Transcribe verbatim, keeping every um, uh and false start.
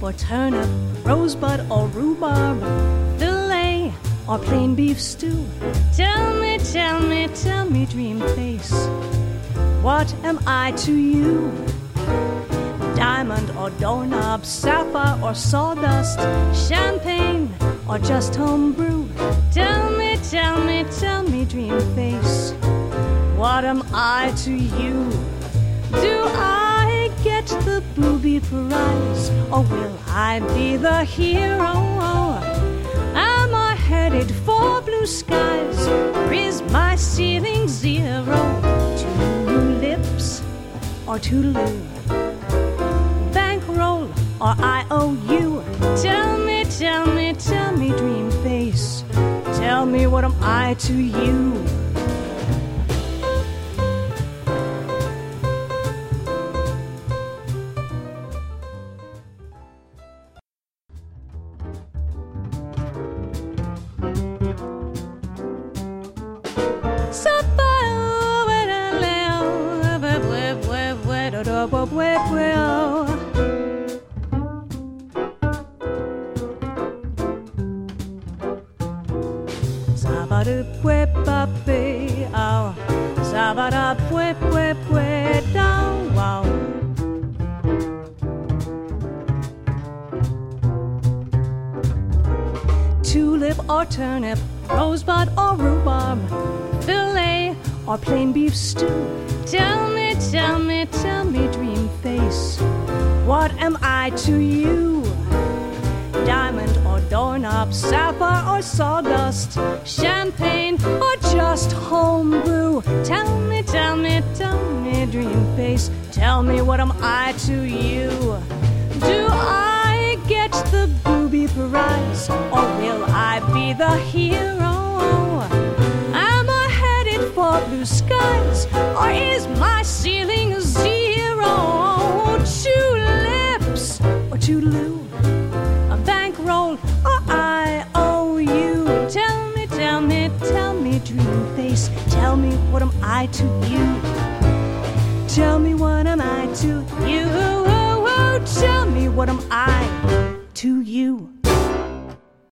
or turnip, rosebud or rhubarb, fillet or plain beef stew. Tell me, tell me, tell me, dream face, what am I to you? Diamond or doorknob, sapphire or sawdust, champagne or just homebrew. Tell me, tell me, tell me, dream face, what am I to you? Do I get the booby prize, or will I be the hero? Am I headed for blue skies, or is my ceiling zero? Tulips or Toodaloo, bankroll or I O U. Tell me, tell me, tell me, dream face, tell me, what am I to you? Tulip or turnip, rosebud or rhubarb, fillet or plain beef stew. Tell me, tell me, tell me, dream face, what am I to you? Diamond or doorknob, sapphire or sawdust, champagne or just homebrew. Tell me, tell me, tell me, dream face, tell me, what am I to you? Do I get the booby prize, or will I be the hero? Am I headed for blue skies, or is my ceiling zero? Tulips or Toodaloo, a bankroll or I O U. Tell me, tell me, tell me, dream face, tell me, what am I to you? Tell me, what am I to you? Tell me, what am I to you?